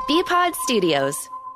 BPod Studios.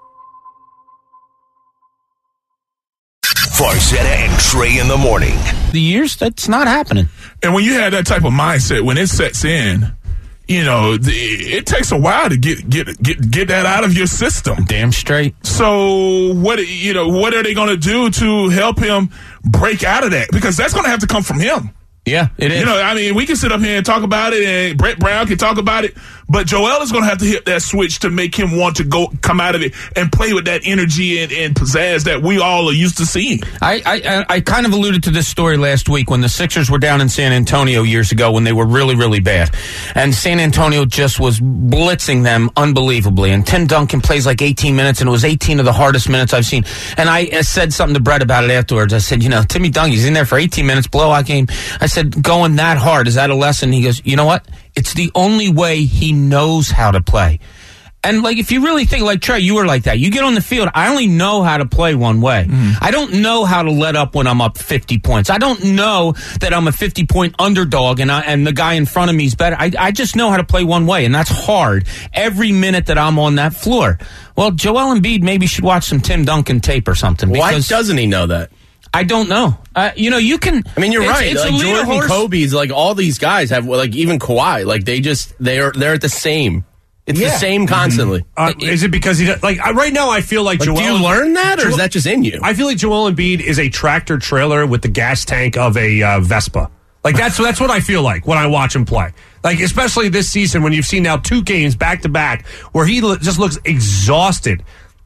Farzetta and Trey in the morning. The years, that's not happening. And when you have that type of mindset, when it sets in, you know, it takes a while to get that out of your system. Damn straight. So what are they going to do to help him break out of that? Because that's going to have to come from him. Yeah, it is. You know, I mean, we can sit up here and talk about it, and Brett Brown can talk about it, but Joel is going to have to hit that switch to make him want to come out of it and play with that energy and pizzazz that we all are used to seeing. I kind of alluded to this story last week when the Sixers were down in San Antonio years ago when they were really, really bad. And San Antonio just was blitzing them unbelievably. And Tim Duncan plays like 18 minutes, and it was 18 of the hardest minutes I've seen. And I said something to Brett about it afterwards. I said, Timmy Duncan, he's in there for 18 minutes, blowout game. I said, going that hard, is that a lesson? He goes, you know what? It's the only way he knows how to play. And, like, if you really think, like, Trey, you were like that. You get on the field, I only know how to play one way. I don't know how to let up when I'm up 50 points. I don't know that I'm a 50-point underdog and the guy in front of me is better. I just know how to play one way, and that's hard every minute that I'm on that floor. Well, Joel Embiid maybe should watch some Tim Duncan tape or something. Why doesn't he know that? I don't know. You can. I mean, you're right. It's like Jordan, Kobe's, like all these guys have, like even Kawhi, like they're at the same. It's the same constantly. Is it because right now? I feel like Joel. Do you learn that, or is that just in you? I feel like Joel Embiid is a tractor trailer with the gas tank of a Vespa. Like that's what I feel like when I watch him play. Like especially this season when you've seen now 2 games back to back where he just looks exhausted.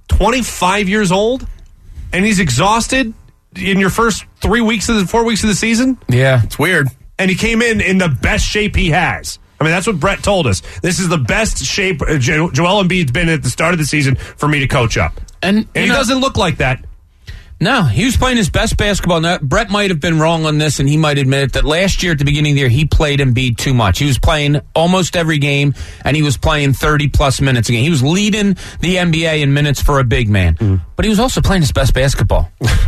25 years old, and he's exhausted in your first 4 weeks of the season? Yeah. It's weird. And he came in the best shape he has. I mean, that's what Brett told us. This is the best shape Joel Embiid's been at the start of the season for me to coach up. And he doesn't look like that. No, he was playing his best basketball. Now, Brett might have been wrong on this, and he might admit it, that last year at the beginning of the year, he played Embiid too much. He was playing almost every game, and he was playing 30-plus minutes a game. He was leading the NBA in minutes for a big man. But he was also playing his best basketball.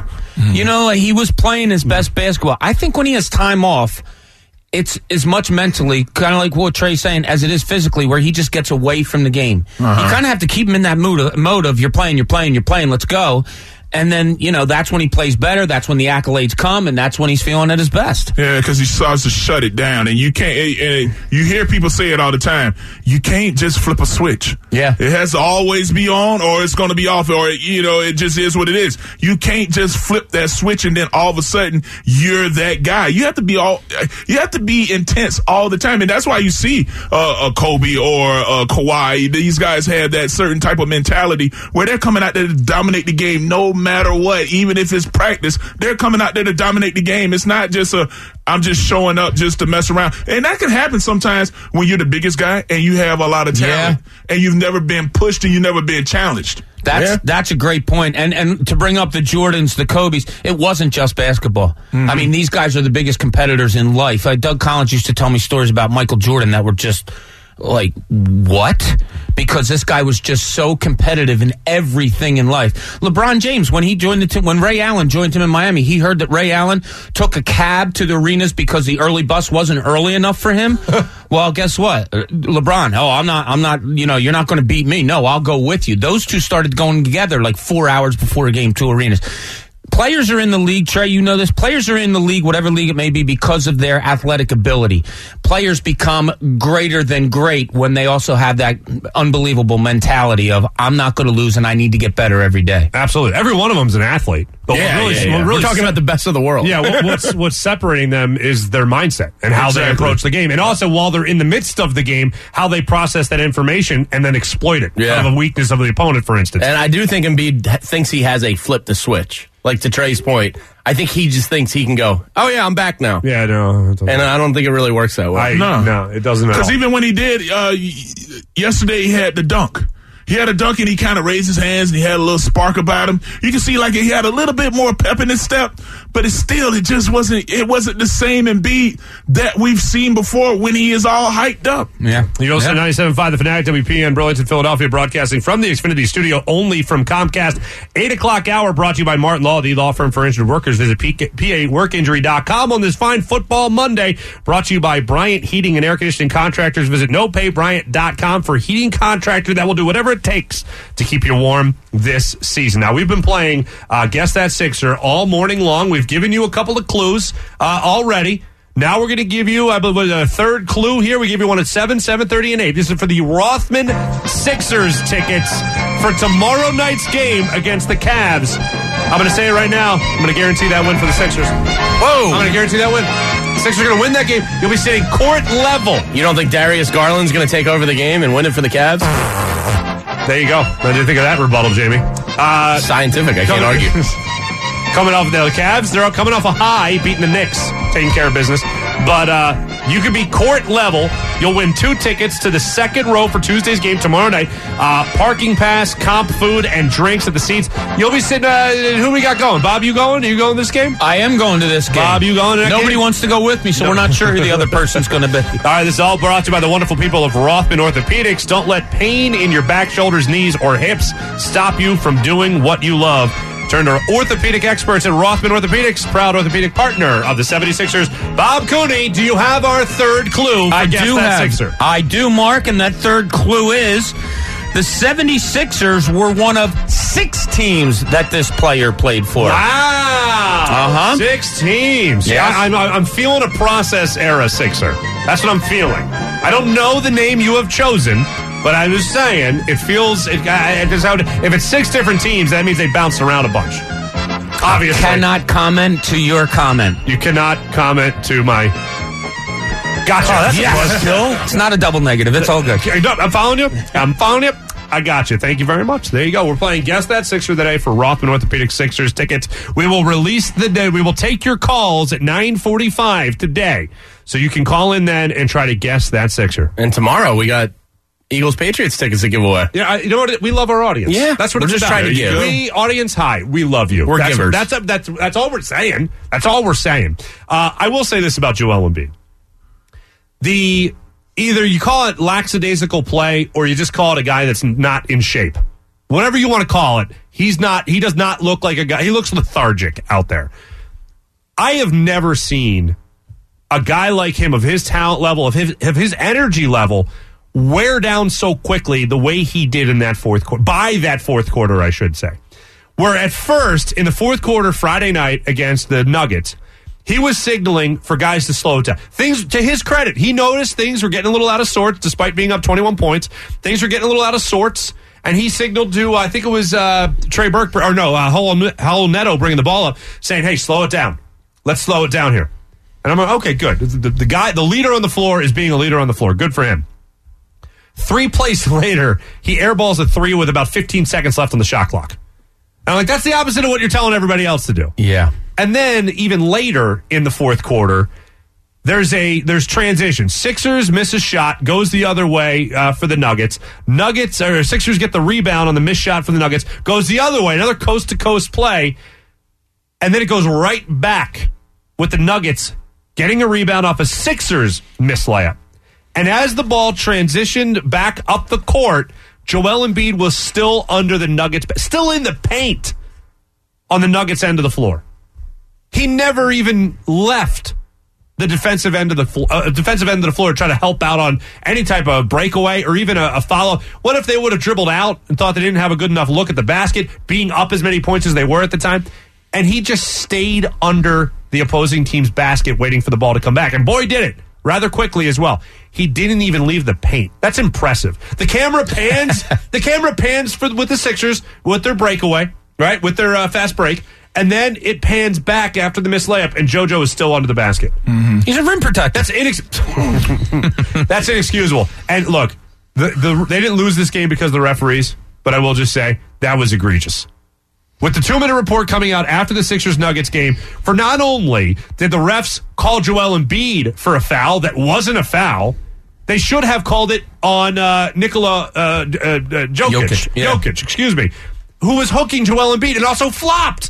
He was playing his best basketball. I think when he has time off, it's as much mentally, kind of like what Trey's saying, as it is physically, where he just gets away from the game. You kind of have to keep him in that mode of you're playing, let's go. And then, that's when he plays better. That's when the accolades come, and that's when he's feeling at his best. Yeah, because he starts to shut it down. And you can't, and you hear people say it all the time, you can't just flip a switch. Yeah. It has to always be on, or it's going to be off, or, it just is what it is. You can't just flip that switch and then all of a sudden you're that guy. You have to be intense all the time. And that's why you see a Kobe or a Kawhi. These guys have that certain type of mentality where they're coming out there to dominate the game no matter what. Even if it's practice, they're coming out there to dominate the game. It's not just I'm just showing up just to mess around. And that can happen sometimes when you're the biggest guy and you have a lot of talent and you've never been pushed and you've never been challenged. That's a great point. And to bring up the Jordans, the Kobes, it wasn't just basketball. I mean, these guys are the biggest competitors in life. Doug Collins used to tell me stories about Michael Jordan that were just like, what? Because this guy was just so competitive in everything in life. LeBron James, when he joined the team, when Ray Allen joined him in Miami, he heard that Ray Allen took a cab to the arenas because the early bus wasn't early enough for him. Well, guess what? LeBron, I'm not, you're not going to beat me. No, I'll go with you. Those two started going together like 4 hours before a game, 2 arenas. Players are in the league, Trey, you know this. Players are in the league, whatever league it may be, because of their athletic ability. Players become greater than great when they also have that unbelievable mentality of, I'm not going to lose and I need to get better every day. Absolutely. Every one of them is an athlete. But We're talking about the best of the world. Yeah, what's separating them is their mindset and how they approach the game. And also, while they're in the midst of the game, how they process that information and then exploit it out of a weakness of the opponent, for instance. And I do think Embiid thinks he has a flip the switch. Like to Trey's point, I think he just thinks he can go, oh, yeah, I'm back now. Yeah, no. And I don't think it really works that way. No, it doesn't. Because even when he did, yesterday he had the dunk. He had a dunk and he kind of raised his hands and he had a little spark about him. You can see like he had a little bit more pep in his step, but it just wasn't the same Embiid that we've seen before when he is all hyped up. Yeah. You're also 97.5 The Fanatic, WPN, Burlington, Philadelphia, broadcasting from the Xfinity studio only from Comcast. 8 o'clock hour brought to you by Martin Law, the law firm for injured workers. Visit PAWorkinjury.com on this fine football Monday. Brought to you by Bryant Heating and Air Conditioning Contractors. Visit NoPayBryant.com for heating contractor that will do whatever it takes to keep you warm this season. Now, we've been playing Guess That Sixer all morning long. We've given you a couple of clues already. Now we're going to give you, I believe, a third clue here. We give you one at 7, 7:30, and 8. This is for the Rothman Sixers tickets for tomorrow night's game against the Cavs. I'm going to say it right now. I'm going to guarantee that win for the Sixers. Whoa! I'm going to guarantee that win. The Sixers are going to win that game. You'll be sitting court level. You don't think Darius Garland's going to take over the game and win it for the Cavs? There you go. What did you think of that rebuttal, Jamie? Scientific. I can't argue. Coming off the Cavs, they're coming off a high, beating the Knicks, taking care of business. But you could be court level. You'll win 2 tickets to the second row for Tuesday's game tomorrow night. Parking pass, comp food, and drinks at the seats. You'll be sitting. Who we got going? Bob, you going? Are you going to this game? I am going to this game. Bob, you going to that Nobody game? wants to go with me, so we're not sure who the other person's going to be. All right, this is all brought to you by the wonderful people of Rothman Orthopedics. Don't let pain in your back, shoulders, knees, or hips stop you from doing what you love. Turn to orthopedic experts at Rothman Orthopedics, proud orthopedic partner of the 76ers. Bob Cooney, do you have our third clue? I do, Mark, and that third clue is the 76ers were one of 6 teams that this player played for. Wow. 6 teams. Yes. I'm feeling a process era Sixer. That's what I'm feeling. I don't know the name you have chosen, but I'm just saying, it feels, if it's 6 different teams, that means they bounced around a bunch. Obviously. I cannot comment to your comment. You cannot comment to my... Gotcha. Oh, that's a plus, Joe. It's not a double negative. It's all good. I'm following you. I got you. Thank you very much. There you go. We're playing Guess That Sixer today for Rothman Orthopedic Sixers tickets. We will release the day. We will take your calls at 9:45 today. So you can call in then and try to guess that Sixer. And tomorrow we got Eagles-Patriots tickets to give away. Yeah, you know what? We love our audience. Yeah, that's what we're it's just about. trying to give. We audience high. We love you. We're givers. That's all we're saying. That's all we're saying. I will say this about Joel Embiid. Either you call it lackadaisical play or you just call it a guy that's not in shape. Whatever you want to call it, he does not look like a guy. He looks lethargic out there. I have never seen a guy like him, of his talent level, of his energy level, wear down so quickly the way he did in that fourth quarter. By that fourth quarter, I should say. Where at first, in the fourth quarter Friday night against the Nuggets, he was signaling for guys to slow down. Things, to his credit, he noticed things were getting a little out of sorts despite being up 21 points. Things were getting a little out of sorts, and he signaled to, I think it was Trey Burke, Raul Neto bringing the ball up, saying, hey, slow it down. Let's slow it down here. And I'm like, okay, good. The leader on the floor is being a leader on the floor. Good for him. 3 plays later, he airballs a 3 with about 15 seconds left on the shot clock. And I'm like, that's the opposite of what you're telling everybody else to do. Yeah. And then even later in the fourth quarter, there's transition. Sixers miss a shot, goes the other way for the Nuggets. Sixers get the rebound on the missed shot for the Nuggets, goes the other way, another coast-to-coast play, and then it goes right back with the Nuggets getting a rebound off a Sixers missed layup. And as the ball transitioned back up the court, Joel Embiid was still under the Nuggets, still in the paint on the Nuggets end of the floor. He never even left the defensive end of the floor to try to help out on any type of breakaway or even a follow. What if they would have dribbled out and thought they didn't have a good enough look at the basket, being up as many points as they were at the time? And he just stayed under the opposing team's basket waiting for the ball to come back. And boy, did it. Rather quickly as well. He didn't even leave the paint. That's impressive. The camera pans. With the Sixers with their breakaway, right? With their fast break. And then it pans back after the missed layup, and JoJo is still under the basket. Mm-hmm. He's a rim protector. That's inexcusable. And look, they didn't lose this game because of the referees, but I will just say that was egregious. With the 2-minute report coming out after the Sixers-Nuggets game, for not only did the refs call Joel Embiid for a foul that wasn't a foul, they should have called it on Nikola Jokic, yeah. excuse me, who was hooking Joel Embiid and also flopped.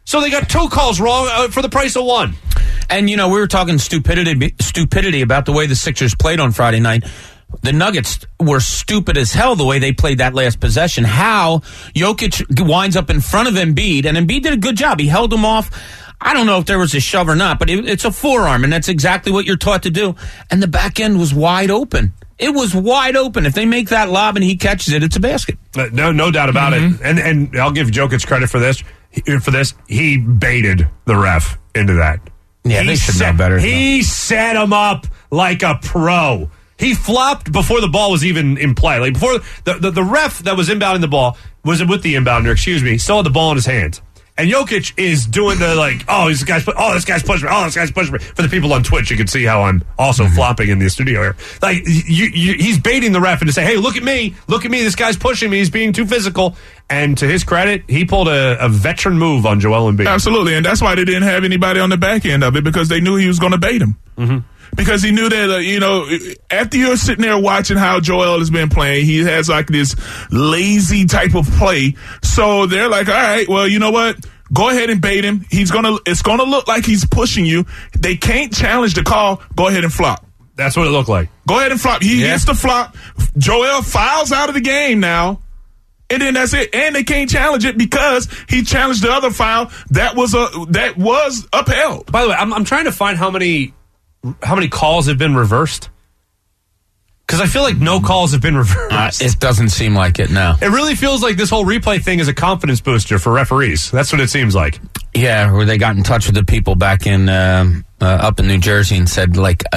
So they got 2 calls wrong for the price of 1. And, we were talking stupidity about the way the Sixers played on Friday night. The Nuggets were stupid as hell the way they played that last possession. How Jokic winds up in front of Embiid, and Embiid did a good job. He held him off. I don't know if there was a shove or not, but it's a forearm, and that's exactly what you're taught to do. And the back end was wide open. It was wide open. If they make that lob and he catches it, it's a basket. No doubt about it. And I'll give Jokic credit for this. He baited the ref into that. Yeah, they should know better. He set him up like a pro. He flopped before the ball was even in play. Like before the ref that was inbounding the ball was with the inbounder, still had the ball in his hands. And Jokic is doing the this guy's pushing me. For the people on Twitch, you can see how I'm also flopping in the studio here. Like he's baiting the ref into say, "Hey, look at me! This guy's pushing me. He's being too physical." And to his credit, he pulled a veteran move on Joel Embiid. Absolutely, and that's why they didn't have anybody on the back end of it, because they knew he was going to bait him. Mm-hmm. Because he knew that, after you're sitting there watching how Joel has been playing, he has like this lazy type of play. So they're like, all right, well, you know what? Go ahead and bait him. It's going to look like he's pushing you. They can't challenge the call. Go ahead and flop. That's what it looked like. Go ahead and flop. He gets the flop. Joel fouls out of the game now. And then that's it. And they can't challenge it because he challenged the other foul that was upheld. By the way, I'm trying to find how many calls have been reversed? Because I feel like no calls have been reversed. It doesn't seem like it, no. It really feels like this whole replay thing is a confidence booster for referees. That's what it seems like. Yeah, where they got in touch with the people back in up in New Jersey and said,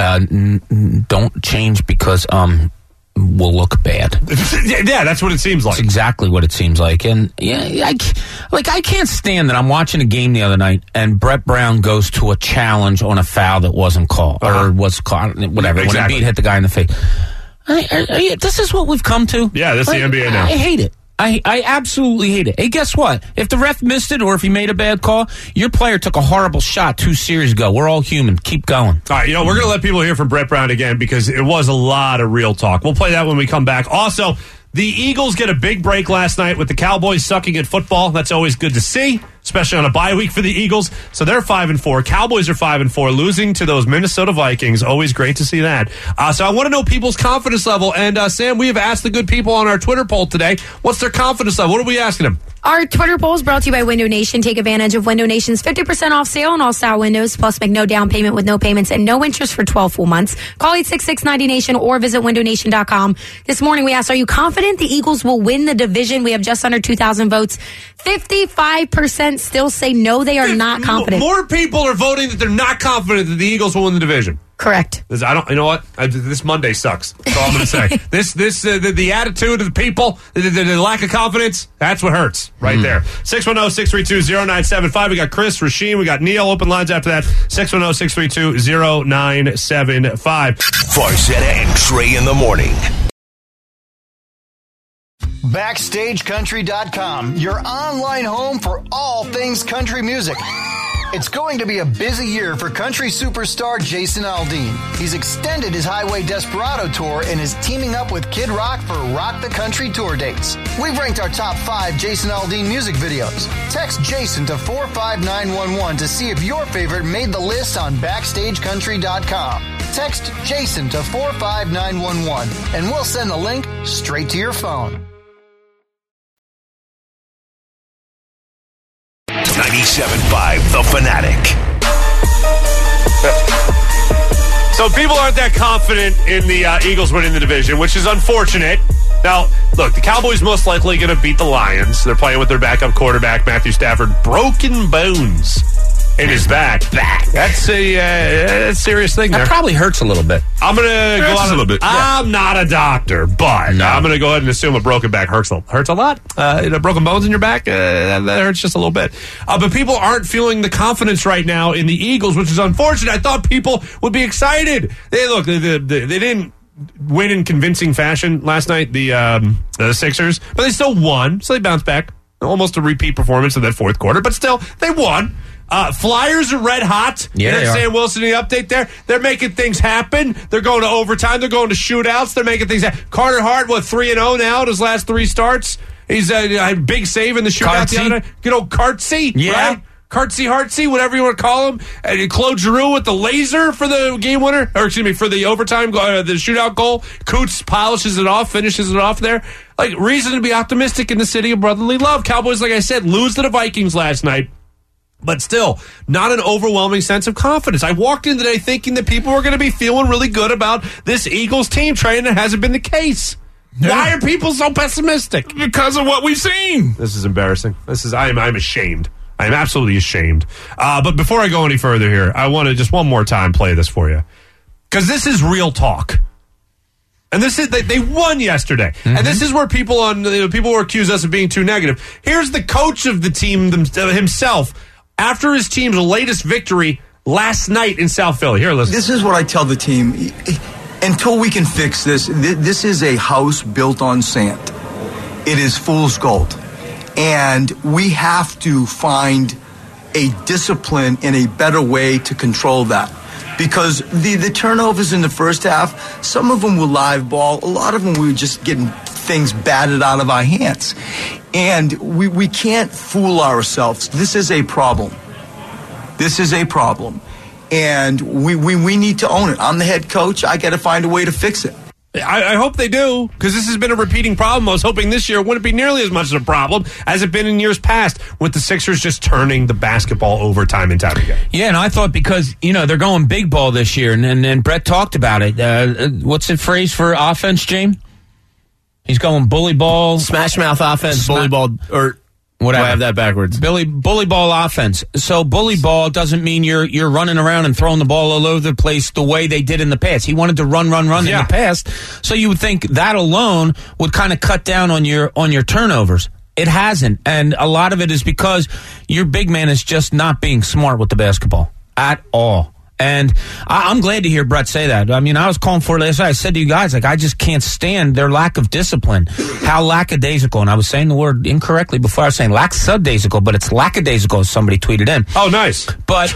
don't change because will look bad. Yeah, that's what it seems like. That's exactly what it seems like. And I can't stand that. I'm watching a game the other night and Brett Brown goes to a challenge on a foul that wasn't called or was called, whatever. Exactly. When Embiid hit the guy in the face. This is what we've come to. Yeah, this is the NBA now. I hate it. I absolutely hate it. Hey, guess what? If the ref missed it or if he made a bad call, your player took a horrible shot 2 series ago. We're all human. Keep going. All right, we're going to let people hear from Brett Brown again because it was a lot of real talk. We'll play that when we come back. Also, the Eagles get a big break last night with the Cowboys sucking at football. That's always good to see, especially on a bye week for the Eagles. So they're 5-4. Cowboys are 5-4, losing to those Minnesota Vikings. Always great to see that. So I want to know people's confidence level. And Sam, we have asked the good people on our Twitter poll today, what's their confidence level? What are we asking them? Our Twitter poll is brought to you by Window Nation. Take advantage of Window Nation's 50% off sale on all style windows, plus make no down payment with no payments and no interest for 12 full months. Call 866-90Nation or visit windownation.com. This morning we asked, are you confident the Eagles will win the division? We have just under 2,000 votes. 55% still say no, they are not confident. More people are voting that they're not confident that the Eagles will win the division. Correct. You know what? This Monday sucks. That's all I'm going to say. The attitude of the people, the lack of confidence, that's what hurts right there. 610-632-0975. We got Chris, Rasheem, we got Neil. Open lines after that. 610-632-0975. Farzetta and Trey in the morning. BackstageCountry.com, your online home for all things country music. It's going to be a busy year for country superstar Jason Aldean. He's extended his Highway Desperado tour and is teaming up with Kid Rock for Rock the Country tour dates. We've ranked our top 5 Jason Aldean music videos. Text Jason to 45911 to see if your favorite made the list on BackstageCountry.com. Text Jason to 45911 and we'll send the link straight to your phone. 97.5 The Fanatic. So people aren't that confident in the Eagles winning the division, which is unfortunate. Now, look, the Cowboys most likely going to beat the Lions. They're playing with their backup quarterback, Matthew Stafford. Broken bones in his back. That's a serious thing there. That probably hurts a little bit. I'm going to go on a little bit. I'm not a doctor, but I'm going to go ahead and assume a broken back hurts a lot. Broken bones in your back, that hurts just a little bit. But people aren't feeling the confidence right now in the Eagles, which is unfortunate. I thought people would be excited. They didn't win in convincing fashion last night, the Sixers, but they still won, so they bounced back. Almost a repeat performance in that fourth quarter, but still, they won. Flyers are red hot. Yeah, Sam Wilson, the update there. They're making things happen. They're going to overtime. They're going to shootouts. They're making things happen. Carter Hart, 3-0 now in his last 3 starts. He's a big save in the shootout the other night. Good old Cartsy, yeah. right? Hartsey, whatever you want to call him, and Claude Giroux with the laser for the game winner, or excuse me, for the overtime, the shootout goal. Coots polishes it off, finishes it off there. Like, reason to be optimistic in the city of brotherly love. Cowboys, like I said, lose to the Vikings last night. But still, not an overwhelming sense of confidence. I walked in today thinking that people were going to be feeling really good about this Eagles team. Trey, and it hasn't been the case. Yeah. Why are people so pessimistic? Because of what we've seen. This is embarrassing. I'm ashamed. I'm absolutely ashamed. But before I go any further here, I want to just one more time play this for you. Because this is real talk. And this is they won yesterday. Mm-hmm. And this is where people will accuse us of being too negative. Here's the coach of the team himself after his team's latest victory last night in South Philly. Here, listen. This is what I tell the team. Until we can fix this, this is a house built on sand. It is fool's gold. And we have to find a discipline and a better way to control that. Because the turnovers in the first half, some of them were live ball. A lot of them we were just getting things batted out of our hands. And we can't fool ourselves. This is a problem. This is a problem. And we need to own it. I'm the head coach. I got to find a way to fix it. I hope they do, because this has been a repeating problem. I was hoping this year wouldn't be nearly as much of a problem as it's been in years past, with the Sixers just turning the basketball over time and time again. Yeah, and I thought because, they're going big ball this year, and Brett talked about it. What's the phrase for offense, James? He's going bully ball. Smash mouth offense, bully ball, or... Whatever. I have that backwards. Bully ball offense. So bully ball doesn't mean you're running around and throwing the ball all over the place the way they did in the past. He wanted to run in the past. So you would think that alone would kind of cut down on your turnovers. It hasn't. And a lot of it is because your big man is just not being smart with the basketball at all. And I'm glad to hear Brett say that. I mean, I was calling for it last night. I said to you guys, I just can't stand their lack of discipline. How lackadaisical. And I was saying the word incorrectly before. I was saying lackadaisical, but it's lackadaisical, as somebody tweeted in. Oh, nice. But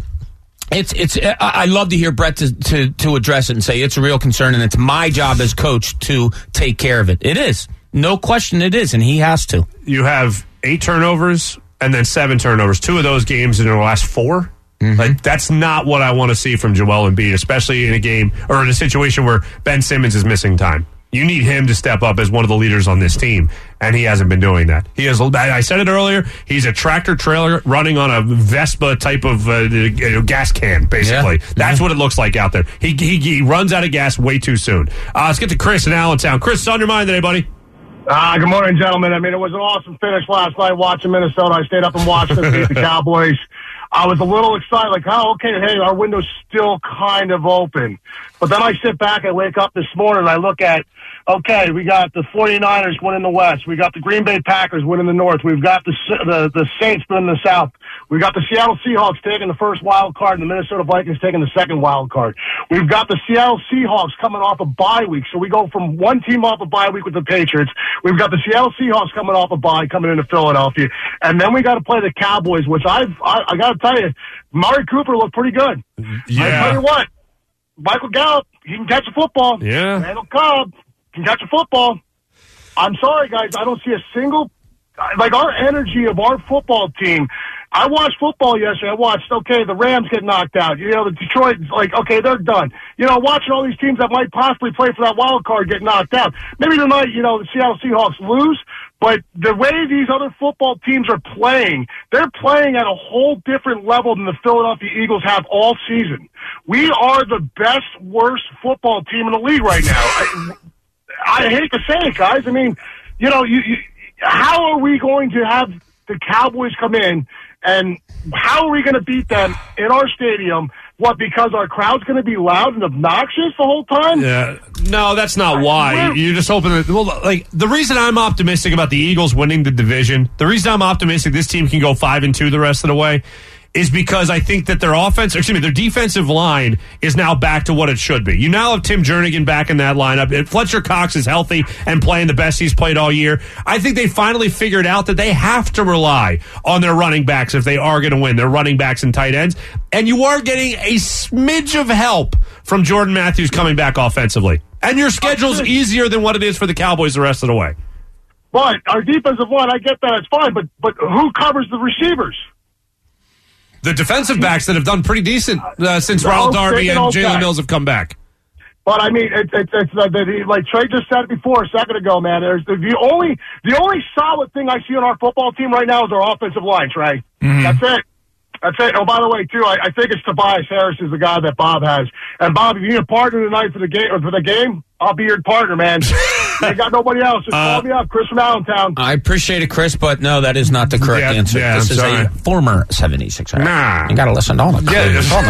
I love to hear Brett to address it and say it's a real concern, and it's my job as coach to take care of it. It is. No question it is, and he has to. You have 8 turnovers and then 7 turnovers. 2 of those games in the last 4. Mm-hmm. Like, that's not what I want to see from Joel Embiid, especially in a game or in a situation where Ben Simmons is missing time. You need him to step up as one of the leaders on this team, and he hasn't been doing that. He has. I said it earlier. He's a tractor trailer running on a Vespa type of gas can, basically. Yeah. That's what it looks like out there. He runs out of gas way too soon. Let's get to Chris in Allentown. Chris, it's on your mind today, buddy. Good morning, gentlemen. I mean, it was an awesome finish last night watching Minnesota. I stayed up and watched them beat the Cowboys. I was a little excited, like, hey, our window's still kind of open. But then I sit back, I wake up this morning, and I look at, okay, we got the 49ers winning the West. We got the Green Bay Packers winning the North. We've got the Saints winning the South. We've got the Seattle Seahawks taking the first wild card and the Minnesota Vikings taking the second wild card. We've got the Seattle Seahawks coming off a bye week. So we go from one team off a bye week with the Patriots. We've got the Seattle Seahawks coming off a bye coming into Philadelphia. And then we got to play the Cowboys, which I got to tell you, Murray Cooper looked pretty good. Yeah. I tell you what, Michael Gallup, he can catch a football. Yeah. Randall Cobb can catch a football. I'm sorry, guys, I don't see a single, like, our energy of our football team. I watched football yesterday. I watched, okay, the Rams get knocked out. The Detroit, like, okay, they're done. Watching all these teams that might possibly play for that wild card get knocked out. Maybe tonight, the Seattle Seahawks lose, but the way these other football teams are playing, they're playing at a whole different level than the Philadelphia Eagles have all season. We are the best, worst football team in the league right now. I hate to say it, guys. I mean, how are we going to have the Cowboys come in, and how are we going to beat them in our stadium? What, because our crowd's going to be loud and obnoxious the whole time? Yeah. No, that's not why. You're just hoping that, the reason I'm optimistic about the Eagles winning the division, the reason I'm optimistic this team can go 5-2 the rest of the way, is because I think that their defensive line is now back to what it should be. You now have Tim Jernigan back in that lineup. If Fletcher Cox is healthy and playing the best he's played all year, I think they finally figured out that they have to rely on their running backs if they are going to win, their running backs and tight ends. And you are getting a smidge of help from Jordan Matthews coming back offensively. And your schedule's easier than what it is for the Cowboys the rest of the way. But our defensive line, I get that, it's fine, but who covers the receivers? the defensive backs that have done pretty decent since Ronald Darby and Jalen Mills have come back. But I mean, it's like Trey just said it before a second ago, man. There's the only solid thing I see on our football team right now is our offensive line, Trey. Mm-hmm. That's it. Oh, by the way, too, I think it's Tobias Harris is the guy that Bob has. And Bob, if you need a partner tonight for the game, I'll be your partner, man. You got nobody else. Just call me up, Chris from Allentown. I appreciate it, Chris, but no, that is not the correct answer. Yeah, this is a former 76er. Nah. You got to listen to all the clues. All the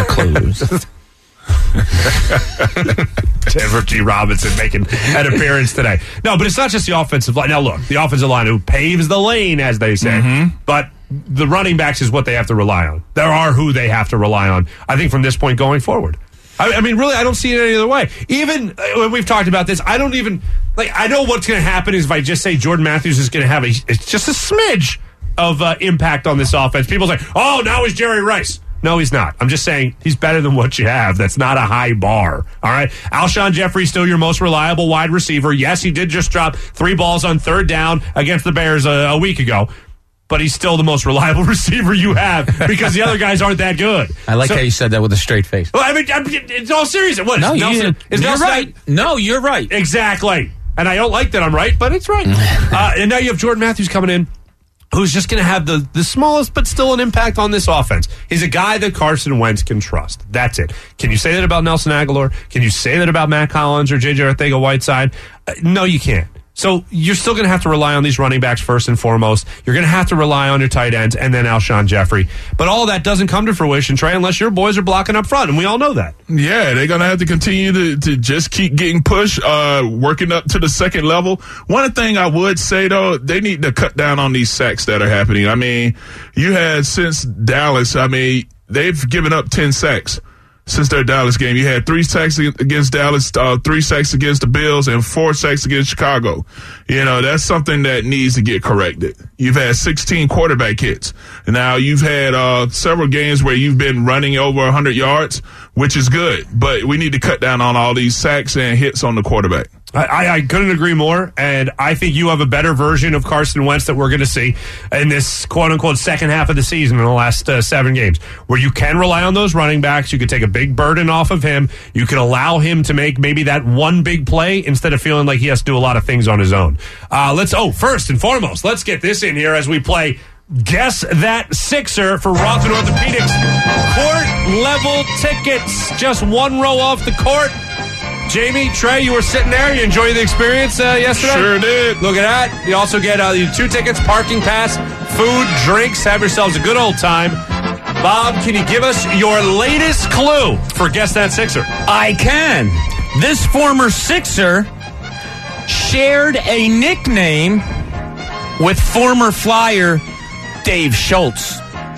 clues. Denver G. Robinson making an appearance today. No, but it's not just the offensive line. Now, look, the offensive line who paves the lane, as they say, but the running backs is what they have to rely on. There are who they have to rely on, I think, from this point going forward. I mean, really, I don't see it any other way. Even when we've talked about this, I don't even, I know what's going to happen is if I just say Jordan Matthews is going to have it's just a smidge of impact on this offense. People say, oh, now he's Jerry Rice. No, he's not. I'm just saying he's better than what you have. That's not a high bar. All right. Alshon Jeffrey still your most reliable wide receiver. Yes, he did just drop 3 balls on 3rd down against the Bears a week ago. But he's still the most reliable receiver you have because the other guys aren't that good. I like how you said that with a straight face. Well, I mean, it's all serious. What? No, Nelson? You're right. No, you're right. Exactly. And I don't like that I'm right, but it's right. And now you have Jordan Matthews coming in, who's just going to have the smallest but still an impact on this offense. He's a guy that Carson Wentz can trust. That's it. Can you say that about Nelson Aguilar? Can you say that about Matt Collins or J.J. Arcega-Whiteside? No, you can't. So you're still going to have to rely on these running backs first and foremost. You're going to have to rely on your tight ends and then Alshon Jeffrey. But all that doesn't come to fruition, Trey, unless your boys are blocking up front, and we all know that. Yeah, they're going to have to continue to just keep getting pushed, working up to the second level. One thing I would say, though, they need to cut down on these sacks that are happening. I mean, you had since Dallas, they've given up 10 sacks. Since their Dallas game, you had 3 sacks against Dallas, 3 sacks against the Bills, and 4 sacks against Chicago. You know, that's something that needs to get corrected. You've had 16 quarterback hits. Now, you've had several games where you've been running over 100 yards, which is good. But we need to cut down on all these sacks and hits on the quarterback. I couldn't agree more, and I think you have a better version of Carson Wentz that we're going to see in this quote-unquote second half of the season in the last 7 games, where you can rely on those running backs. You could take a big burden off of him. You can allow him to make maybe that one big play instead of feeling like he has to do a lot of things on his own. First and foremost, let's get this in here as we play Guess That Sixer for Rothman Orthopedics. Court-level tickets, just 1 row off the court. Jamie, Trey, you were sitting there. You enjoyed the experience yesterday? Sure did. Look at that. You also get 2 tickets, parking pass, food, drinks. Have yourselves a good old time. Bob, can you give us your latest clue for Guess That Sixer? I can. This former Sixer shared a nickname with former Flyer Dave Schultz.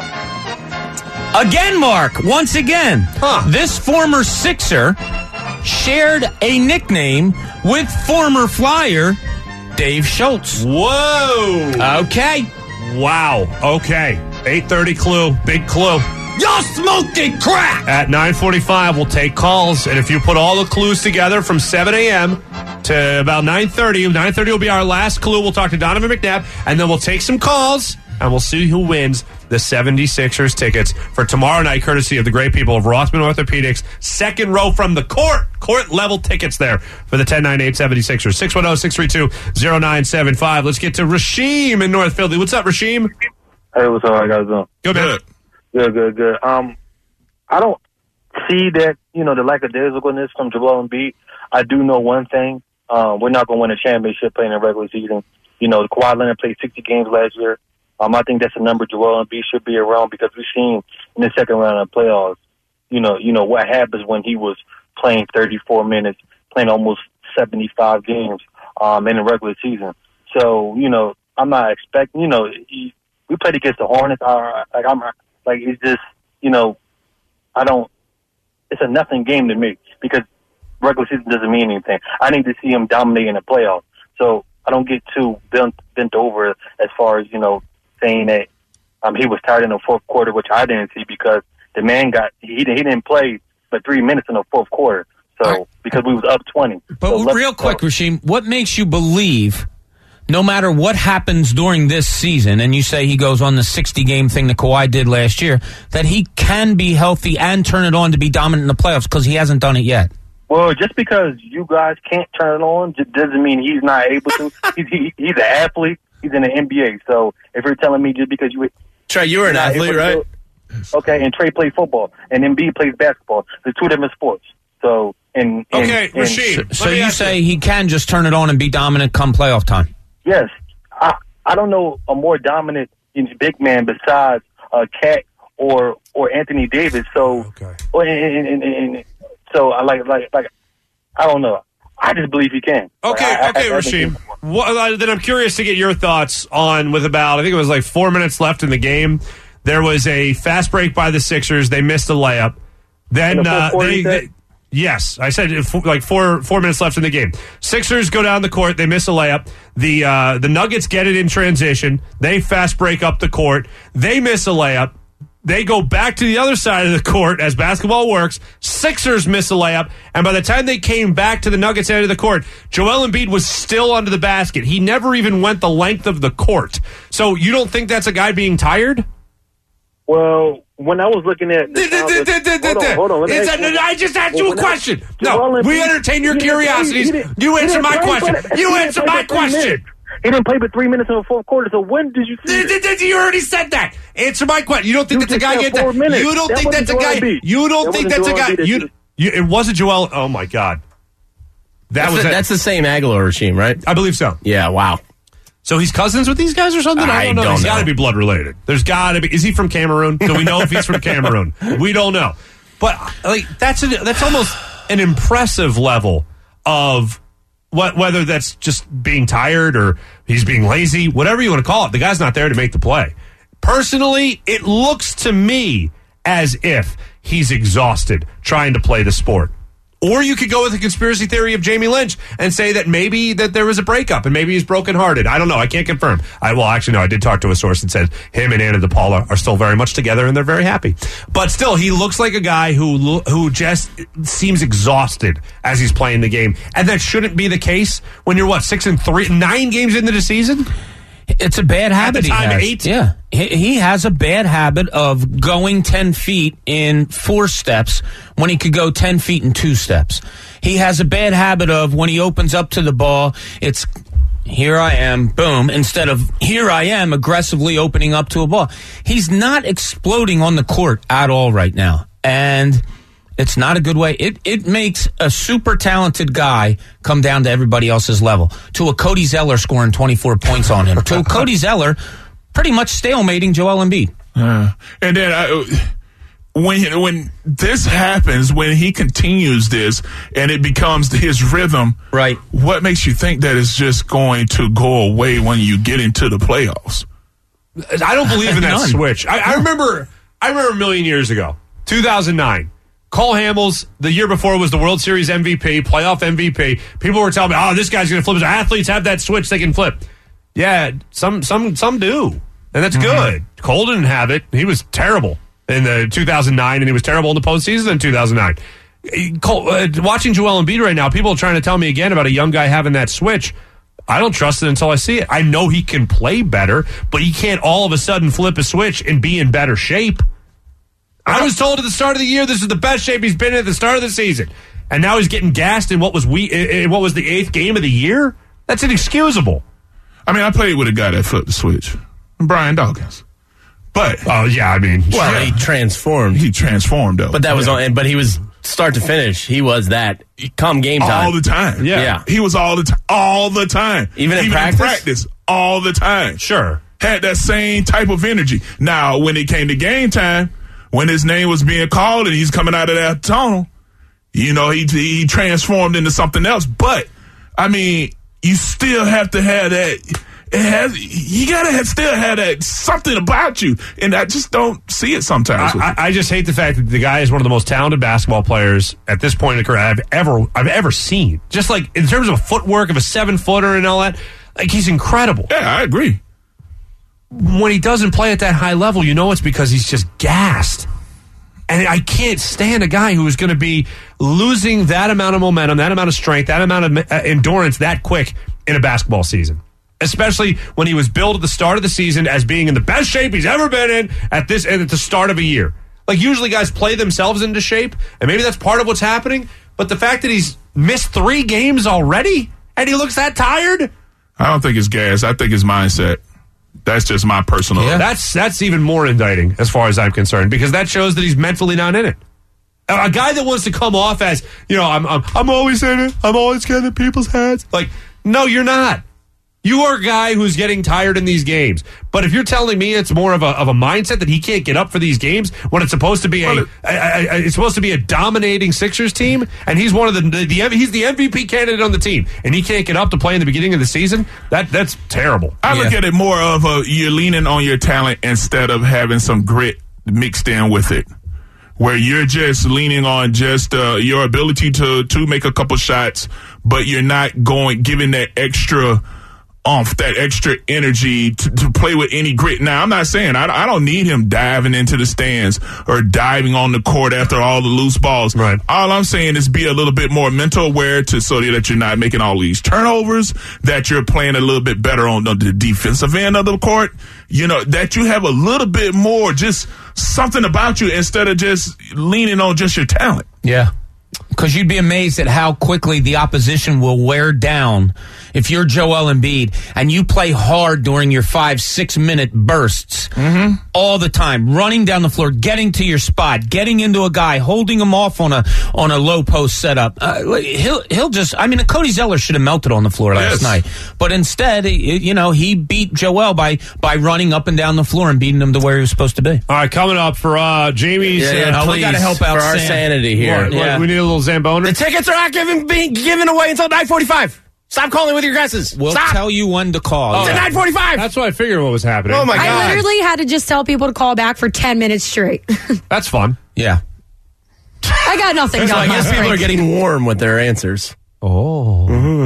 Again, Mark, once again. This former Sixer shared a nickname with former Flyer Dave Schultz. Whoa. Okay. Wow. Okay. 8:30 clue. Big clue. Y'all smoked it crack! At 9:45, we'll take calls, and if you put all the clues together from 7 a.m. to about 9:30, 9:30 will be our last clue. We'll talk to Donovan McNabb, and then we'll take some calls, and we'll see who wins the 76ers tickets for tomorrow night, courtesy of the great people of Rothman Orthopedics. Second row from the court-level tickets there for the 10-9-8 76ers. 610-632-0975. Let's get to Rasheem in North Philly. What's up, Rasheem? Hey, what's up? How you guys doing? Good, man. Good. I don't see that, the lackadaisicalness from Joel Embiid. I do know one thing. We're not going to win a championship playing in regular season. Kawhi Leonard played 60 games last year. I think that's a number Joel Embiid should be around because we've seen in the second round of playoffs, what happens when he was playing 34 minutes, playing almost 75 games in the regular season. So, I'm not expecting, we played against the Hornets. It's just, it's a nothing game to me because regular season doesn't mean anything. I need to see him dominate in the playoffs. So I don't get too bent over as far as, saying that he was tired in the fourth quarter, which I didn't see because the man he didn't play but 3 minutes in the fourth quarter. So because we was up 20. But real quick, Rasheem, what makes you believe no matter what happens during this season, and you say he goes on the 60-game thing that Kawhi did last year, that he can be healthy and turn it on to be dominant in the playoffs because he hasn't done it yet. Well, just because you guys can't turn it on doesn't mean he's not able to. He's an athlete. He's in the NBA. So if you're telling me just because Trey, you were an athlete, right? Okay, and Trey plays football, and Embiid plays basketball. They're two different sports. So, Rasheed. So you say he can just turn it on and be dominant come playoff time? Yes. I don't know a more dominant big man besides Cat or Anthony Davis. So, so I like I don't know. I just believe he can. Okay, Rasheed. Then I'm curious to get your thoughts on with about, I think it was like 4 minutes left in the game. There was a fast break by the Sixers. They missed a layup. Then yes, I said like four minutes left in the game. Sixers go down the court. They miss a layup. The Nuggets get it in transition. They fast break up the court. They miss a layup. They go back to the other side of the court as basketball works. Sixers miss a layup. And by the time they came back to the Nuggets end of the court, Joel Embiid was still under the basket. He never even went the length of the court. So you don't think that's a guy being tired? Well, when I was looking at... Hold on. I just asked you a question. No, we entertain your curiosities. You answer my question. You answer my question. He didn't play but 3 minutes in the fourth quarter, so when did you see it? You already said that. Answer my question. You don't think that's a guy... You don't think that's a guy... You don't think that's a guy... It wasn't Joel... Oh, my God. That's the same Aguilar regime, right? I believe so. Yeah, wow. So he's cousins with these guys or something? I don't know. He's got to be blood related. There's got to be. Is he from Cameroon? Do we know if he's from Cameroon? We don't know. But like that's almost an impressive level of whether that's just being tired or he's being lazy, whatever you want to call it. The guy's not there to make the play. Personally, it looks to me as if he's exhausted trying to play the sport. Or you could go with the conspiracy theory of Jamie Lynch and say that maybe that there was a breakup and maybe he's brokenhearted. I don't know. I can't confirm. Actually, no. I did talk to a source that said him and Anna DePaula are still very much together and they're very happy. But still, he looks like a guy who just seems exhausted as he's playing the game, and that shouldn't be the case when you're 6-3, 9 games into the season. It's a bad habit. At the time, he has. 8. Yeah, he has a bad habit of going 10 feet in 4 steps when he could go 10 feet in 2 steps. He has a bad habit of when he opens up to the ball, it's here I am, boom, instead of here I am aggressively opening up to a ball. He's not exploding on the court at all right now, and it's not a good way. It makes a super talented guy come down to everybody else's level. To a Cody Zeller scoring 24 points on him. To a Cody Zeller pretty much stalemating Joel Embiid. And then when this happens, when he continues this and it becomes his rhythm, right? What makes you think that it's just going to go away when you get into the playoffs? I don't believe in that switch. I remember a million years ago, 2009. Cole Hamels, the year before, was the World Series MVP, playoff MVP. People were telling me, this guy's going to flip. Athletes have that switch, they can flip. Yeah, some do, and that's good. Cole didn't have it. He was terrible in the 2009, and he was terrible in the postseason in 2009. Watching Joel Embiid right now, people are trying to tell me again about a young guy having that switch. I don't trust it until I see it. I know he can play better, but he can't all of a sudden flip a switch and be in better shape. I was told at the start of the year this is the best shape he's been in at the start of the season, and now he's getting gassed in what was the 8th game of the year. That's inexcusable. I mean, I played with a guy that flipped the switch, Brian Dawkins. But he transformed. He transformed though. But that was on. But he was start to finish. He was that come game time all the time. Yeah. He was all the time. Even in practice, all the time. Sure, had that same type of energy. Now, when it came to game time, when his name was being called and he's coming out of that tunnel, he transformed into something else. But I mean, you still have to have that. You gotta still have that something about you, and I just don't see it sometimes. I just hate the fact that the guy is one of the most talented basketball players at this point in the career I've ever seen. Just like in terms of footwork of a 7-footer and all that, like he's incredible. Yeah, I agree. When he doesn't play at that high level, it's because he's just gassed. And I can't stand a guy who is going to be losing that amount of momentum, that amount of strength, that amount of endurance that quick in a basketball season. especially when he was billed at the start of the season as being in the best shape he's ever been in at the start of a year. Like, usually guys play themselves into shape, and maybe that's part of what's happening. But the fact that he's missed 3 games already and he looks that tired, I don't think it's gas. I think it's mindset. That's just my personal. Yeah. That's even more indicting as far as I'm concerned, because that shows that he's mentally not in it. A guy that wants to come off as, I'm always in it. I'm always getting in people's heads. Like, no, you're not. You are a guy who's getting tired in these games. But if you're telling me it's more of a mindset that he can't get up for these games when it's supposed to be it's supposed to be a dominating Sixers team, and he's one of he's the MVP candidate on the team, and he can't get up to play in the beginning of the season, that's terrible. I look at it more of you're leaning on your talent instead of having some grit mixed in with it, where you're just leaning on just your ability to make a couple shots, but you're not giving that extra that extra energy to play with any grit. Now, I'm not saying I don't need him diving into the stands or diving on the court after all the loose balls. Right. All I'm saying is be a little bit more mental aware so that you're not making all these turnovers, that you're playing a little bit better on the defensive end of the court, that you have a little bit more just something about you instead of just leaning on just your talent. Yeah. Because you'd be amazed at how quickly the opposition will wear down if you're Joel Embiid and you play hard during your 5-6 minute bursts all the time, running down the floor, getting to your spot, getting into a guy, holding him off on a low post setup. He'll just, Cody Zeller should have melted on the floor last night, but instead, he beat Joel by running up and down the floor and beating him to where he was supposed to be. All right, coming up for Jamie's. We got to help out for our sanity here. We need a little Zamboni. The tickets are not being given away until 9:45. Stop calling with your guesses. We'll tell you when to call. It's at 9:45. That's what I figured what was happening. Oh, my God. I literally had to just tell people to call back for 10 minutes straight. That's fun. Yeah. I got nothing done. I guess people are getting warm with their answers. Oh.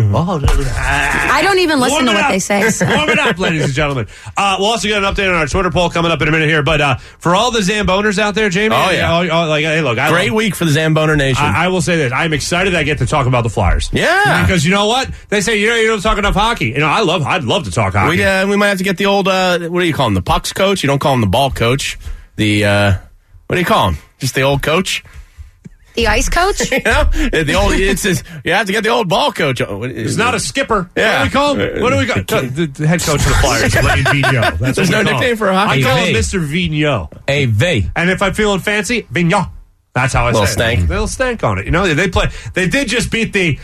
I don't even listen to what they say. So. Warm it up, ladies and gentlemen. We'll also get an update on our Twitter poll coming up in a minute here. But for all the Zamboners out there, Jamie. Oh, yeah. Hey, look. Great week for the Zamboner Nation. I will say this. I'm excited I get to talk about the Flyers. Yeah. Because you know what? They say, you don't talk enough hockey. I'd love to talk hockey. We might have to get the old, what do you call him? The pucks coach? You don't call him the ball coach. What do you call him? Just the old coach? The ice coach? You have to get the old ball coach. He's not a skipper. Yeah. What do we call him? What do we call the head coach of the Flyers? Lane Vigneault. There's no nickname for a hockey. I call him Mr. Vigneault. A-V. And if I'm feeling fancy, Vigneault. That's how I say it. Stank. Little stank on it. They did just beat the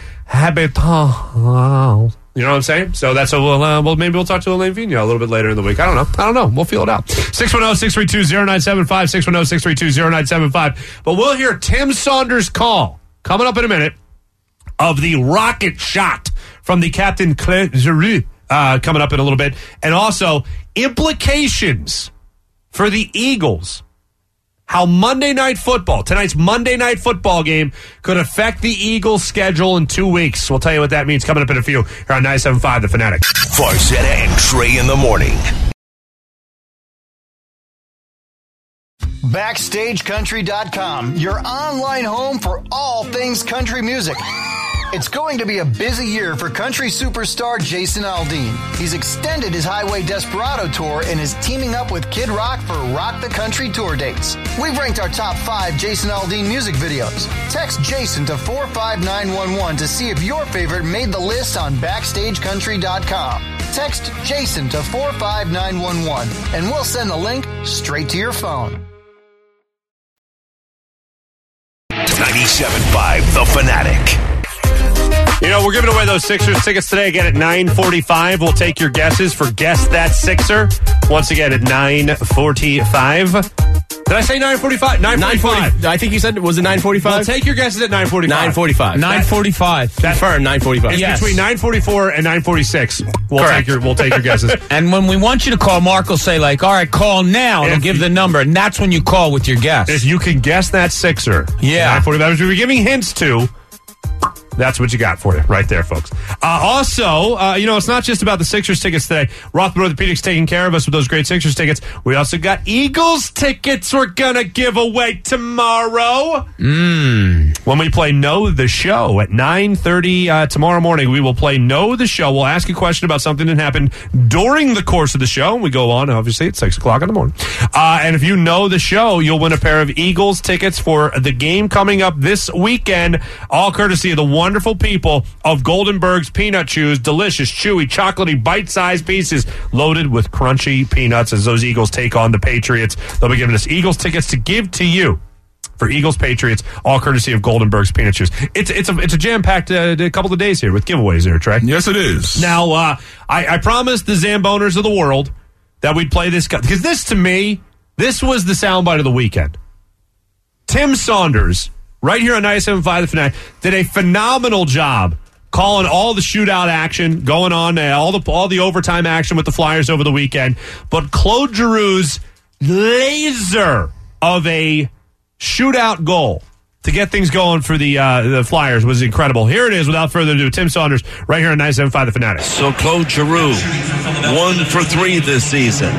Habitat. You know what I'm saying? So that's maybe we'll talk to Elaine Vigneault a little bit later in the week. I don't know. We'll feel it out. 610-632-0975, 610-632-0975. But we'll hear Tim Saunders' call coming up in a minute of the rocket shot from the Captain Claire Giroux coming up in a little bit. And also implications for the Eagles. How tonight's Monday Night Football game could affect the Eagles' schedule in 2 weeks. We'll tell you what that means coming up in a few here on 97.5 The Fanatic. Farzetta and Trey in the morning. BackstageCountry.com, your online home for all things country music. It's going to be a busy year for country superstar Jason Aldean. He's extended his Highway Desperado tour and is teaming up with Kid Rock for Rock the Country tour dates. We've ranked our top 5 Jason Aldean music videos. Text Jason to 45911 to see if your favorite made the list on BackstageCountry.com. Text Jason to 45911 and we'll send the link straight to your phone. 97.5 The Fanatic. We're giving away those Sixers tickets today again at 9:45. We'll take your guesses for Guess That Sixer once again at 9:45. Did I say 9:45? 9:45. I think you said, was it 9:45? Well, take your guesses at 9:45. 9:45. 9:45. Confirm 9:45. It's between 9:44 and 9:46. We'll take your guesses. And when we want you to call, Mark will say, all right, call now. And he'll give the number, and that's when you call with your guess. If you can guess that Sixer. Yeah. 9:45. We're giving hints to. That's what you got for you right there, folks. Also, it's not just about the Sixers tickets today. Rothman Orthopedics taking care of us with those great Sixers tickets. We also got Eagles tickets we're going to give away tomorrow. When we play Know the Show at 9:30 tomorrow morning, we will play Know the Show. We'll ask a question about something that happened during the course of the show. We go on, obviously, at 6 o'clock in the morning. And if you know the show, you'll win a pair of Eagles tickets for the game coming up this weekend, all courtesy of the wonderful people of Goldenberg's Peanut Chews. Delicious, chewy, chocolatey, bite-sized pieces loaded with crunchy peanuts as those Eagles take on the Patriots. They'll be giving us Eagles tickets to give to you for Eagles Patriots, all courtesy of Goldenberg's Peanut Chews. It's a jam-packed couple of days here with giveaways there, Trey. Yes, it is. Now, I promised the Zamboners of the world that we'd play this, because this, to me, this was the soundbite of the weekend. Tim Saunders, right here on 97.5 The Fanatic, did a phenomenal job calling all the shootout action going on, all the overtime action with the Flyers over the weekend. But Claude Giroux's laser of a shootout goal to get things going for the Flyers was incredible. Here it is, without further ado, Tim Saunders, right here on 97.5 The Fanatic. So Claude Giroux, 1 for 3 this season.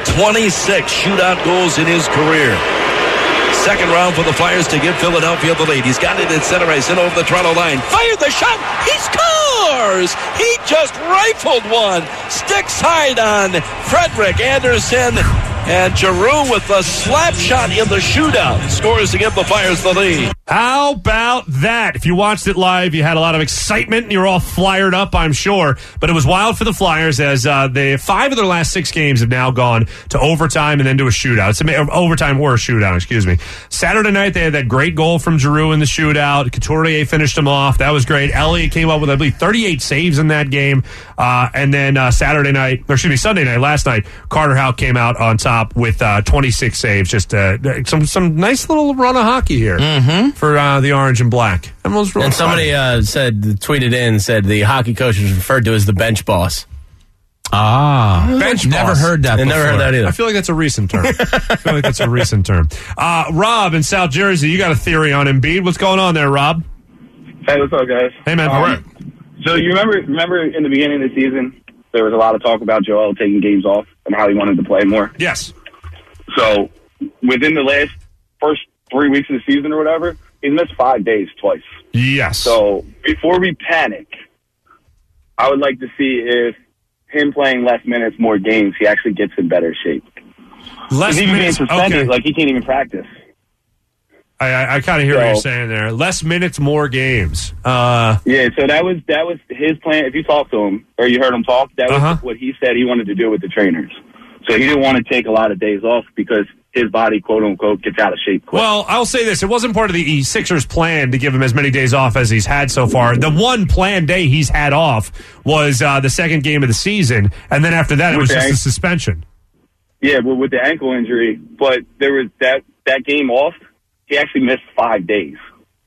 26 shootout goals in his career. Second round for the Flyers to give Philadelphia the lead. He's got it at center ice, in over the Toronto line. Fired the shot. He scores! He just rifled one. Stick side on Frederick Anderson. And Giroux with the slap shot in the shootout scores to give the Flyers the lead. How about that? If you watched it live, you had a lot of excitement and you're all flyered up, I'm sure. But it was wild for the Flyers as 5 of their last 6 games have now gone to overtime and then to a shootout. It's overtime or a shootout, excuse me. Saturday night, they had that great goal from Giroux in the shootout. Couturier finished him off. That was great. Elliott came up with, I believe, 38 saves in that game. And then Sunday night, last night, Carter Houck came out on top with 26 saves. Just some nice little run of hockey here for the orange and black. And somebody tweeted in, said the hockey coach was referred to as the bench boss. Bench never boss. heard that before. Never heard that either. I feel like that's a recent term. Rob in South Jersey, you got a theory on Embiid. What's going on there, Rob? Hey, what's up, guys? Hey, man. All right. So you remember in the beginning of the season, there was a lot of talk about Joel taking games off and how he wanted to play more? Yes. So within the first 3 weeks of the season or whatever, he's missed 5 days twice. Yes. So before we panic, I would like to see if him playing less minutes, more games, he actually gets in better shape. Less even minutes, being suspended, okay. like he can't even practice. I kind of hear what you're saying there. Less minutes, more games. Yeah, so that was his plan. If you talk to him or you heard him talk, that was what he said he wanted to do with the trainers. So he didn't want to take a lot of days off because his body, quote unquote, gets out of shape quick. Well, I'll say this. It wasn't part of the Sixers' plan to give him as many days off as he's had so far. The one planned day he's had off was the second game of the season, and then after that it was just a suspension. Yeah, well, with the ankle injury, but there was that game off, he actually missed 5 days.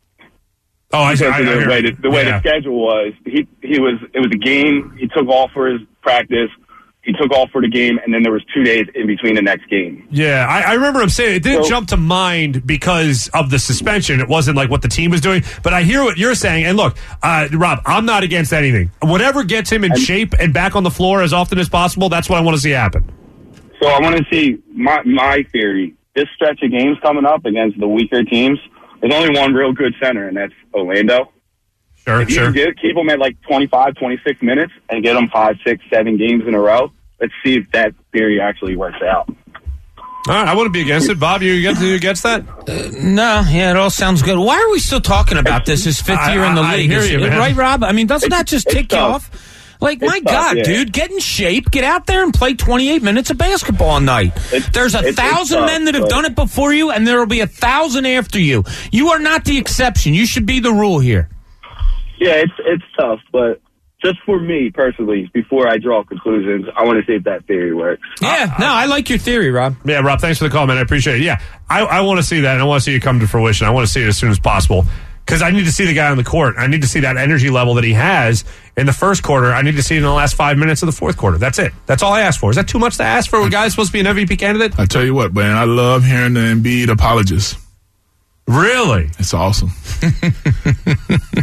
Oh, I see. The way the schedule was, it was a game. He took off for his practice. He took off for the game, and then there was 2 days in between the next game. Yeah, I remember him saying it didn't jump to mind because of the suspension. It wasn't like what the team was doing. But I hear what you're saying. And look, Rob, I'm not against anything. Whatever gets him in shape and back on the floor as often as possible, that's what I want to see happen. So I want to see my theory. This stretch of games coming up against the weaker teams, there's only one real good center, and that's Orlando. If you can keep them at like 25, 26 minutes and get them 5, 6, 7 games in a row, let's see if that theory actually works out. All right, I wouldn't be against it. Bob, you against that? No, yeah, it all sounds good. Why are we still talking about this? His 5th year in the league. Hear you, man. Right, Rob? I mean, doesn't that just tick you off? Like, my God, dude, get in shape, get out there and play 28 minutes of basketball a night. There's 1,000 men that have done it before you, and there will be 1,000 after you. You are not the exception. You should be the rule here. Yeah, it's tough, but just for me personally, before I draw conclusions, I want to see if that theory works. Yeah, I like your theory, Rob. Yeah, Rob, thanks for the call, man. I appreciate it. Yeah, I want to see that, and I want to see it come to fruition. I want to see it as soon as possible. Because I need to see the guy on the court. I need to see that energy level that he has in the first quarter. I need to see it in the last 5 minutes of the fourth quarter. That's it. That's all I ask for. Is that too much to ask for a guy who's supposed to be an MVP candidate? I tell you what, man, I love hearing the Embiid apologies. Really? It's awesome.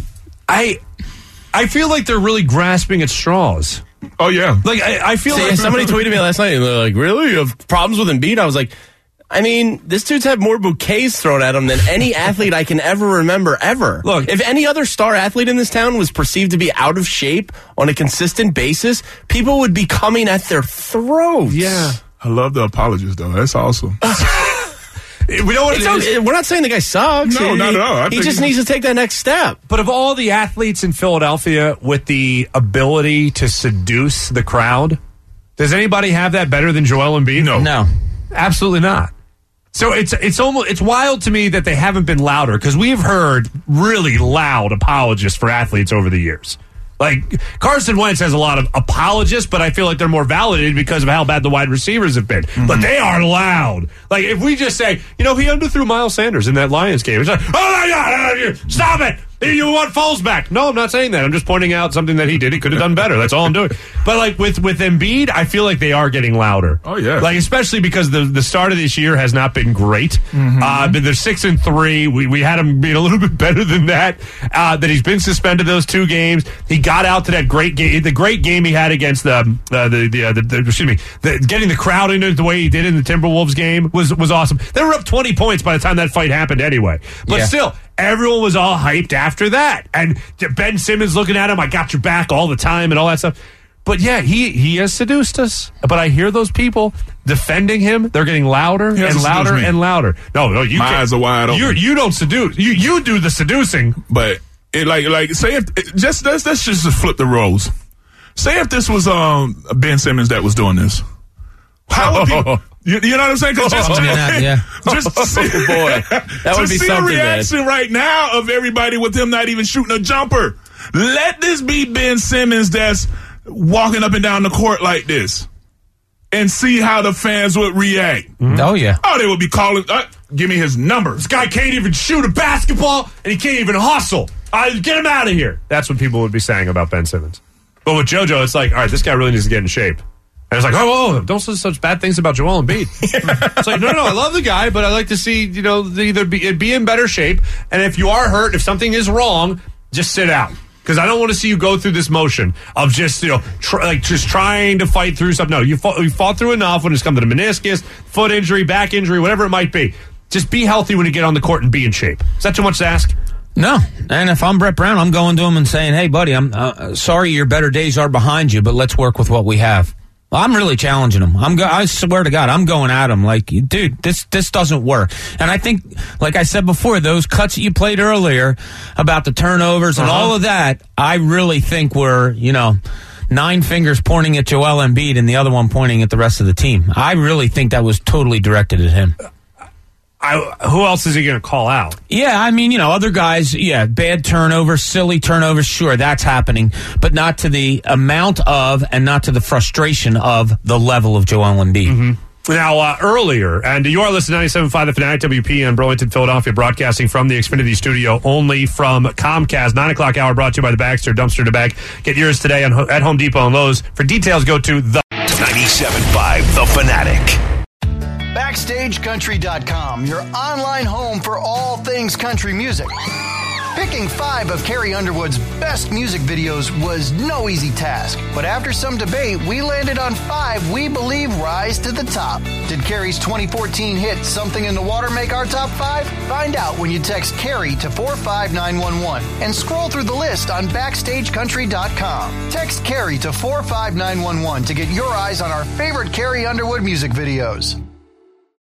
I feel like they're really grasping at straws. Oh, yeah. Like, I feel like... Somebody tweeted me last night, and they're like, really? You have problems with Embiid? I was like, I mean, this dude's had more bouquets thrown at him than any athlete I can ever remember, ever. Look, if any other star athlete in this town was perceived to be out of shape on a consistent basis, people would be coming at their throats. Yeah. I love the apologies, though. That's awesome. We know what it is. We're not saying the guy sucks. No, not at all. He just needs to take that next step. But of all the athletes in Philadelphia with the ability to seduce the crowd, does anybody have that better than Joel Embiid? No. Absolutely not. So it's wild to me that they haven't been louder, because we've heard really loud apologists for athletes over the years. Like, Carson Wentz has a lot of apologists, but I feel like they're more validated because of how bad the wide receivers have been. Mm-hmm. But they are loud. Like, if we just say, he underthrew Miles Sanders in that Lions game. It's like, oh my God, stop it. You want Foles back. No, I'm not saying that. I'm just pointing out something that he did. He could have done better. That's all I'm doing. But, like, with Embiid, I feel like they are getting louder. Oh, yeah. Like, especially because the start of this year has not been great. Mm-hmm. But they're 6-3. We had him being a little bit better than that. That he's been suspended those 2 games. He got out to that great game. The great game he had against getting the crowd into it the way he did in the Timberwolves game was awesome. They were up 20 points by the time that fight happened anyway. But still, everyone was all hyped after that. And Ben Simmons looking at him, I got your back all the time and all that stuff. But yeah, he has seduced us. But I hear those people defending him. They're getting louder and louder and louder. No, you my eyes are wide open. You don't seduce. You do the seducing. But it like say if let's just flip the roles. Say if this was Ben Simmons that was doing this. How would people, you know what I'm saying? Just see, that would be see something. The reaction right now of everybody with him not even shooting a jumper. Let this be Ben Simmons that's walking up and down the court like this, and see how the fans would react. Mm-hmm. Oh yeah. Oh, they would be calling. Give me his number. This guy can't even shoot a basketball, and he can't even hustle. Get him out of here. That's what people would be saying about Ben Simmons. But with JoJo, it's like, all right, this guy really needs to get in shape. And it's like, oh, don't say such bad things about Joel Embiid. It's like, no, I love the guy, but I like to see, either be in better shape. And if you are hurt, if something is wrong, just sit out. Because I don't want to see you go through this motion of just, just trying to fight through something. No, you fought through enough when it's come to the meniscus, foot injury, back injury, whatever it might be. Just be healthy when you get on the court and be in shape. Is that too much to ask? No, and if I'm Brett Brown, I'm going to him and saying, hey, buddy, I'm sorry your better days are behind you, but let's work with what we have. I'm really challenging him. I swear to God, I'm going at him like, dude, this doesn't work. And I think, like I said before, those cuts that you played earlier about the turnovers and all of that, I really think were, 9 fingers pointing at Joel Embiid and the other one pointing at the rest of the team. I really think that was totally directed at him. Who else is he going to call out? Yeah, I mean, other guys, bad turnovers, silly turnovers, sure, that's happening, but not to the amount of and not to the frustration of the level of Joel Embiid. Mm-hmm. Now, earlier, and you are listening to 97.5 The Fanatic WP in Burlington, Philadelphia, broadcasting from the Xfinity studio only from Comcast. 9 o'clock hour brought to you by the Baxter Dumpster to Bag. Get yours today at Home Depot and Lowe's. For details, go to the 97.5 The Fanatic. BackstageCountry.com, your online home for all things country music. Picking 5 of Carrie Underwood's best music videos was no easy task, but after some debate, we landed on 5 we believe rise to the top. Did Carrie's 2014 hit Something in the Water make our top 5? Find out when you text Carrie to 45911 and scroll through the list on BackstageCountry.com. Text Carrie to 45911 to get your eyes on our favorite Carrie Underwood music videos.